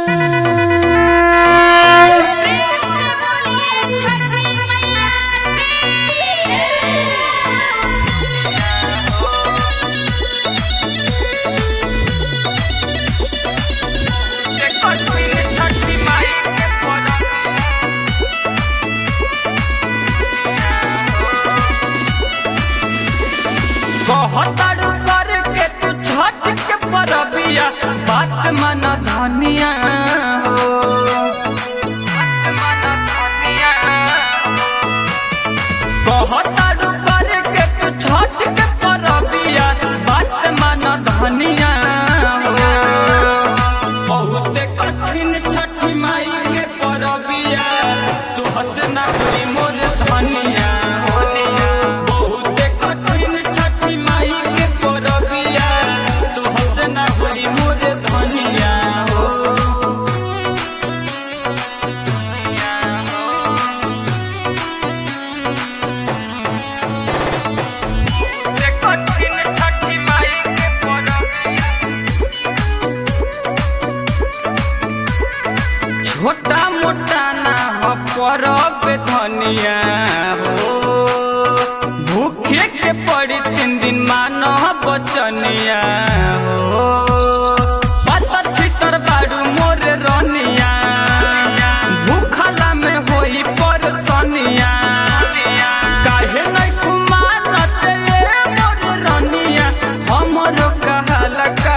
कहतारू करके तू छठ के परबिया बात मन धनिया हो कहतारू करके तू छठ के परबिया बात मन धनिया हो बहुत कठिन छठी माई के परबिया तू हंसना कोई मोर धनिया छोटा मोटा ना हो परब धनिया हो भूखे के पड़ी 3 दिन मानो बचनिया हो पता छितर बाड़ू मोर रनिया भूखला में होई परसनिया काहे नहीं कुमारत ये मोर रनिया हमरो कहला का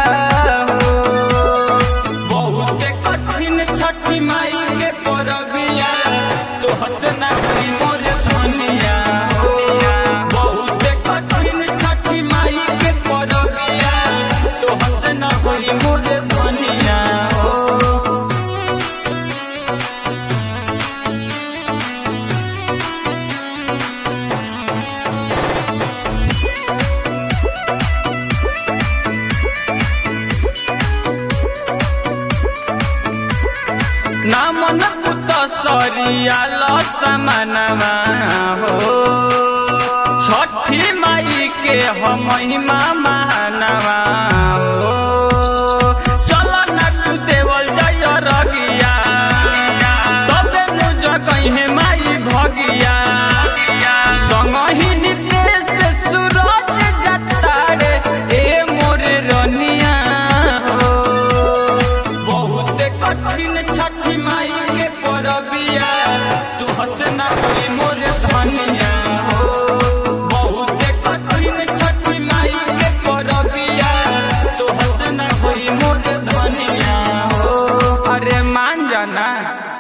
छठी माई के परबिया तो हंसना कोई मोर धनिया हो बहुत कठिन छठी माई के परबिया तो हंसना कोई मोर धनिया हो नामन पुत सरियाल समानवा हो छठी माई के हम महिमा महानवा हो चल न तू देवल जय रगिया तबे नु जगहे माई भगिया संगहि नितेश सूरज जतारे ए मोर रनिया हो बहुत कठिन छठी माई के परबिया तू हंसना कोई मोर धनिया हो बहुत कठिन छठी माई के परबिया तू हंसना कोई मोर धनिया हो अरे मान जाना।